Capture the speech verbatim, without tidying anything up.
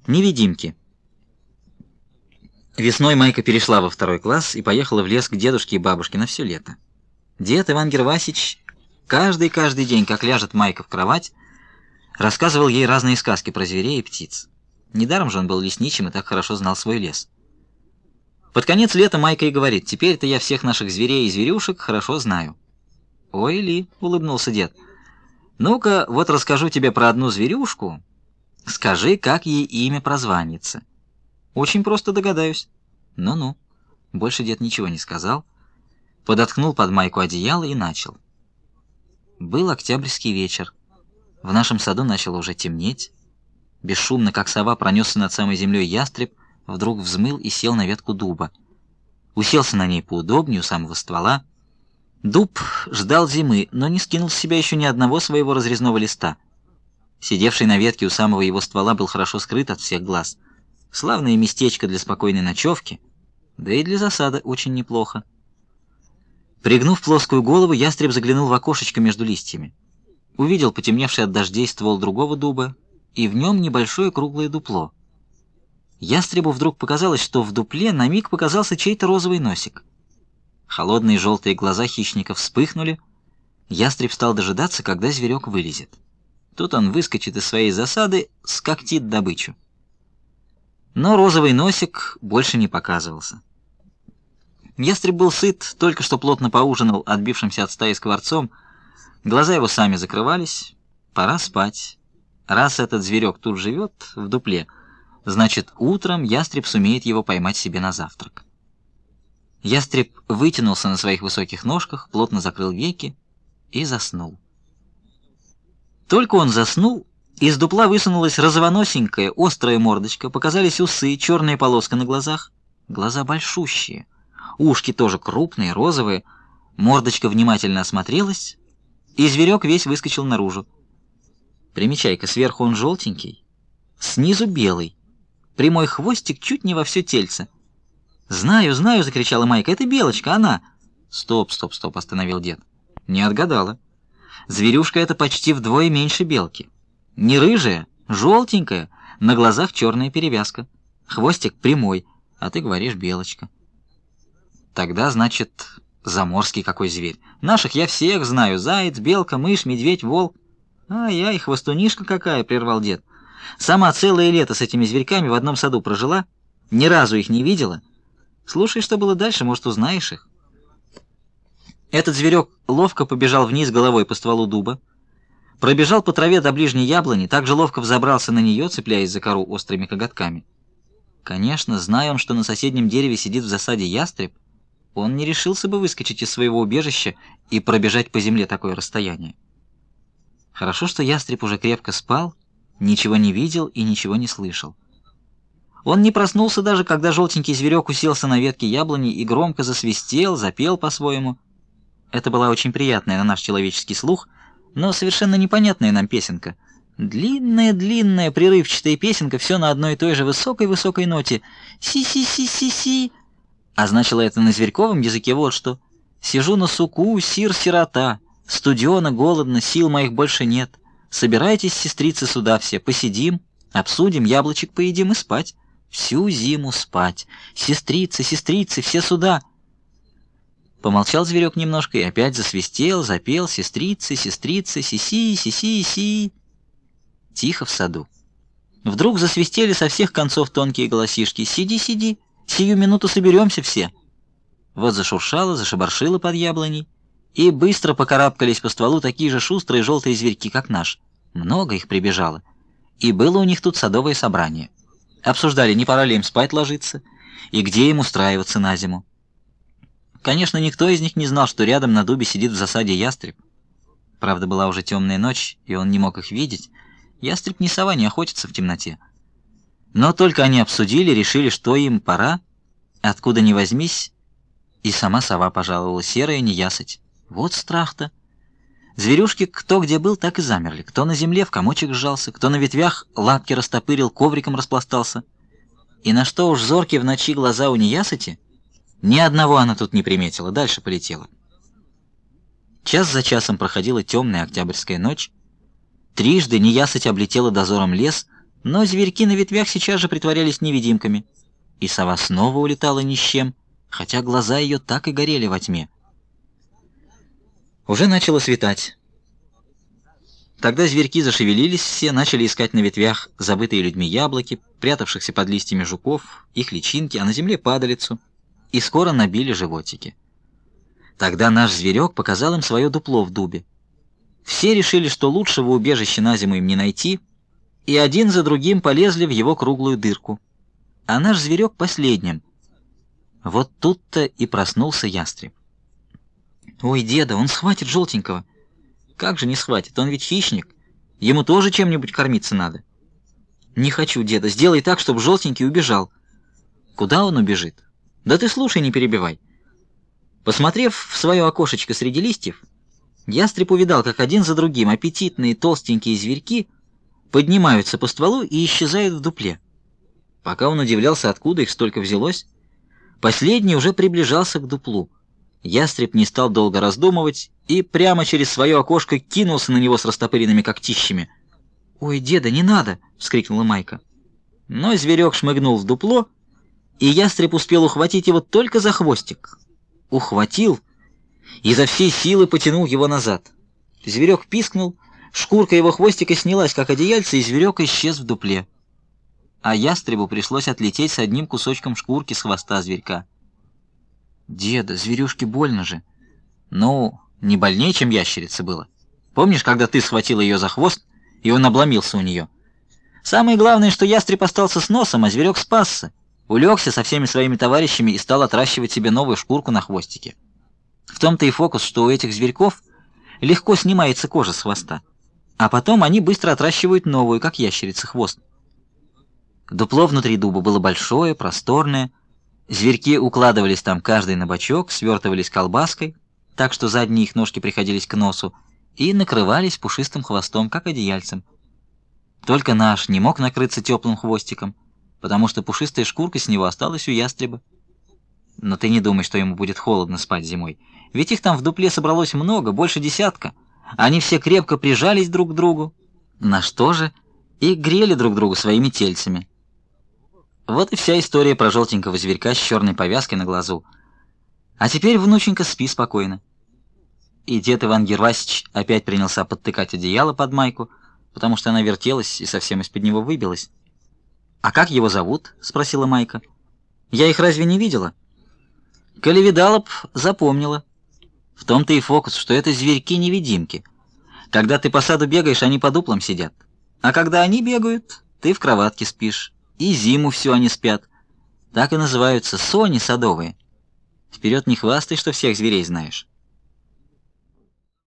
Невидимки. Весной Майка перешла во второй класс и поехала в лес к дедушке и бабушке на все лето. Дед Иван Гервасич каждый-каждый день, как ляжет Майка в кровать, рассказывал ей разные сказки про зверей и птиц. Недаром же он был лесничим и так хорошо знал свой лес. Под конец лета Майка и говорит: «Теперь-то я всех наших зверей и зверюшек хорошо знаю». «Ой, Ли», — улыбнулся дед, — «ну-ка, вот расскажу тебе про одну зверюшку. Скажи, как ей имя прозванится». «Очень просто догадаюсь». «Ну-ну». Больше дед ничего не сказал, подоткнул под Майку одеяло и начал. Был октябрьский вечер. В нашем саду начало уже темнеть. Бесшумно, как сова, пронесся над самой землей ястреб, вдруг взмыл и сел на ветку дуба. Уселся на ней поудобнее у самого ствола. Дуб ждал зимы, но не скинул с себя еще ни одного своего разрезного листа. Сидевший на ветке у самого его ствола был хорошо скрыт от всех глаз. Славное местечко для спокойной ночевки, да и для засады очень неплохо. Пригнув плоскую голову, ястреб заглянул в окошечко между листьями. Увидел потемневший от дождей ствол другого дуба, и в нем небольшое круглое дупло. Ястребу вдруг показалось, что в дупле на миг показался чей-то розовый носик. Холодные желтые глаза хищника вспыхнули. Ястреб стал дожидаться, когда зверек вылезет. Тут он выскочит из своей засады, скоктит добычу. Но розовый носик больше не показывался. Ястреб был сыт, только что плотно поужинал отбившимся от стаи скворцом. Глаза его сами закрывались. Пора спать. Раз этот зверек тут живет, в дупле, значит, утром ястреб сумеет его поймать себе на завтрак. Ястреб вытянулся на своих высоких ножках, плотно закрыл веки и заснул. Только он заснул, из дупла высунулась розовоносенькая, острая мордочка, показались усы, черная полоска на глазах. Глаза большущие, ушки тоже крупные, розовые. Мордочка внимательно осмотрелась, и зверек весь выскочил наружу. Примечай-ка, сверху он желтенький, снизу белый, прямой хвостик чуть не во все тельце. «Знаю, знаю!» — закричала Майка. «Это белочка, она!» «Стоп, стоп, стоп!» — остановил дед. «Не отгадала. Зверюшка эта почти вдвое меньше белки. Не рыжая, желтенькая, на глазах черная перевязка. Хвостик прямой, а ты говоришь белочка». «Тогда, значит, заморский какой зверь. Наших я всех знаю. Заяц, белка, мышь, медведь, волк». «Ай-яй, хвостунишка какая!» — прервал дед. «Сама целое лето с этими зверьками в одном саду прожила, ни разу их не видела. Слушай, что было дальше, может, узнаешь их». Этот зверек ловко побежал вниз головой по стволу дуба, пробежал по траве до ближней яблони, так же ловко взобрался на нее, цепляясь за кору острыми коготками. Конечно, зная он, что на соседнем дереве сидит в засаде ястреб, он не решился бы выскочить из своего убежища и пробежать по земле такое расстояние. Хорошо, что ястреб уже крепко спал, ничего не видел и ничего не слышал. Он не проснулся даже, когда желтенький зверек уселся на ветке яблони и громко засвистел, запел по-своему. Это была очень приятная на наш человеческий слух, но совершенно непонятная нам песенка. Длинная-длинная прерывчатая песенка, все на одной и той же высокой-высокой ноте. «Си-си-си-си-си». А значило это на зверьковом языке вот что. «Сижу на суку, сир-сирота, студено, голодно, сил моих больше нет. Собирайтесь, сестрицы, сюда все, посидим, обсудим, яблочек поедим и спать. Всю зиму спать. Сестрицы, сестрицы, все сюда». Помолчал зверек немножко и опять засвистел, запел: «Сестрицы, сестрицы, си-си, си-си, си». Тихо в саду. Вдруг засвистели со всех концов тонкие голосишки: «Сиди, сиди, сию минуту соберемся все». Вот зашуршало, зашебаршило под яблоней, и быстро покарабкались по стволу такие же шустрые желтые зверьки, как наш. Много их прибежало, и было у них тут садовое собрание. Обсуждали, не пора ли им спать ложиться, и где им устраиваться на зиму. Конечно, никто из них не знал, что рядом на дубе сидит в засаде ястреб. Правда, была уже темная ночь, и он не мог их видеть. Ястреб не сова, не охотится в темноте. Но только они обсудили, решили, что им пора, откуда ни возьмись, и сама сова пожаловала, серая неясыть. Вот страх-то. Зверюшки кто где был, так и замерли. Кто на земле в комочек сжался, кто на ветвях лапки растопырил, ковриком распластался. И на что уж зоркие в ночи глаза у неясыти, ни одного она тут не приметила, дальше полетела. Час за часом проходила темная октябрьская ночь. Трижды неясыть облетела дозором лес, Но зверьки на ветвях сейчас же притворялись невидимками, и сова снова улетала ни с чем, хотя глаза ее так и горели во тьме. Уже начало светать. Тогда зверьки зашевелились все, начали искать на ветвях забытые людьми яблоки, прятавшихся под листьями жуков, их личинки, а на земле падалицу, и скоро набили животики. Тогда наш зверек показал им свое дупло в дубе. Все решили, что лучшего убежища на зиму им не найти, и один за другим полезли в его круглую дырку. А наш зверек последним. Вот тут-то и проснулся ястреб. «Ой, деда, он схватит желтенького!» «Как же не схватит? Он ведь хищник. Ему тоже чем-нибудь кормиться надо». «Не хочу, деда. Сделай так, чтобы желтенький убежал». «Куда он убежит?» «Да ты слушай, не перебивай». Посмотрев в свое окошечко среди листьев, ястреб увидал, как один за другим аппетитные толстенькие зверьки поднимаются по стволу и исчезают в дупле. Пока он удивлялся, откуда их столько взялось, последний уже приближался к дуплу. Ястреб не стал долго раздумывать и прямо через свое окошко кинулся на него с растопыренными когтищами. «Ой, деда, не надо!» — вскрикнула Майка. Но зверек шмыгнул в дупло, и ястреб успел ухватить его только за хвостик. Ухватил и изо всей силы потянул его назад. Зверек пискнул, шкурка его хвостика снялась, как одеяльце, и зверек исчез в дупле. А ястребу пришлось отлететь с одним кусочком шкурки с хвоста зверька. «Деда, зверюшке больно же». «Ну, не больнее, чем ящерице было. Помнишь, когда ты схватил ее за хвост, и он обломился у нее? Самое главное, что ястреб остался с носом, а зверек спасся, улегся со всеми своими товарищами и стал отращивать себе новую шкурку на хвостике. В том-то и фокус, что у этих зверьков легко снимается кожа с хвоста, а потом они быстро отращивают новую, как ящерица, хвост». Дупло внутри дуба было большое, просторное. Зверьки укладывались там каждый на бочок, свертывались колбаской, так что задние их ножки приходились к носу, и накрывались пушистым хвостом, как одеяльцем. Только наш не мог накрыться теплым хвостиком, потому что пушистая шкурка с него осталась у ястреба. Но ты не думай, что ему будет холодно спать зимой, ведь их там в дупле собралось много, больше десятка. Они все крепко прижались друг к другу, на что же и грели друг друга своими тельцами. Вот и вся история про желтенького зверька с черной повязкой на глазу. А теперь, внученька, спи спокойно. И дед Иван Гервасич опять принялся подтыкать одеяло под Майку, потому что она вертелась и совсем из-под него выбилась. «А как его зовут?» — спросила Майка. «Я их разве не видела?» «Коли видала б, запомнила. В том-то и фокус, что это зверьки-невидимки. Когда ты по саду бегаешь, они по дуплам сидят. А когда они бегают, ты в кроватке спишь. И зиму всю они спят. Так и называются сони садовые. Вперед не хвастай, что всех зверей знаешь».